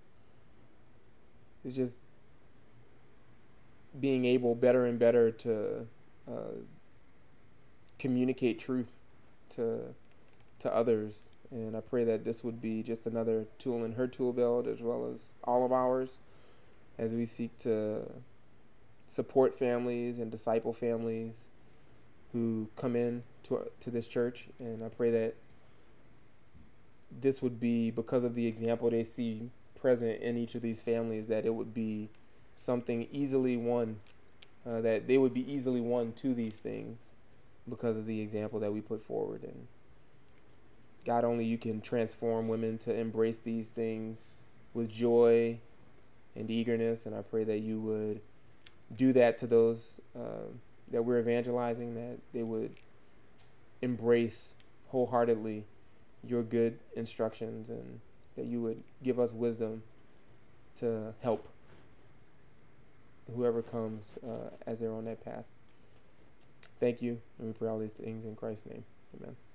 is just being able better and better to uh, communicate truth to others. And I pray that this would be just another tool in her tool belt, as well as all of ours, as we seek to support families and disciple families who come in to this church. And I pray that this would be, because of the example they see present in each of these families, that it would be something easily won, that they would be easily won to these things because of the example that we put forward. And God, only you can transform women to embrace these things with joy and eagerness. And I pray that you would do that to those that we're evangelizing, that they would embrace wholeheartedly your good instructions, and that you would give us wisdom to help whoever comes as they're on that path. Thank you, and we pray all these things in Christ's name. Amen.